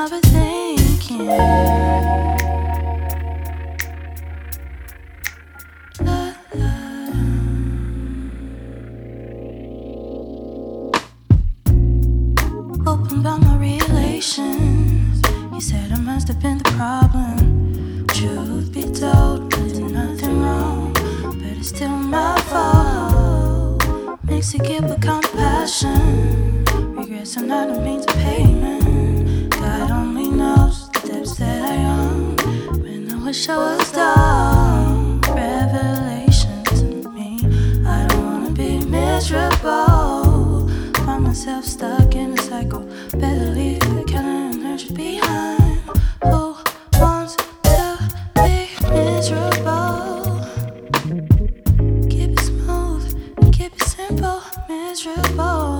overthinking. Open about my relations. You said I must have been the problem. Truth be told, I did nothing wrong, but it's still my fault. Makes it give with compassion. Regrets are not a means of payment. God only knows the depths that I own. When I wish I was dumb. Revelation to me. I don't wanna be miserable. Find myself stuck in a cycle. Better leave the counter and urge behind. Who wants to be miserable? Keep it smooth and keep it simple. Miserable.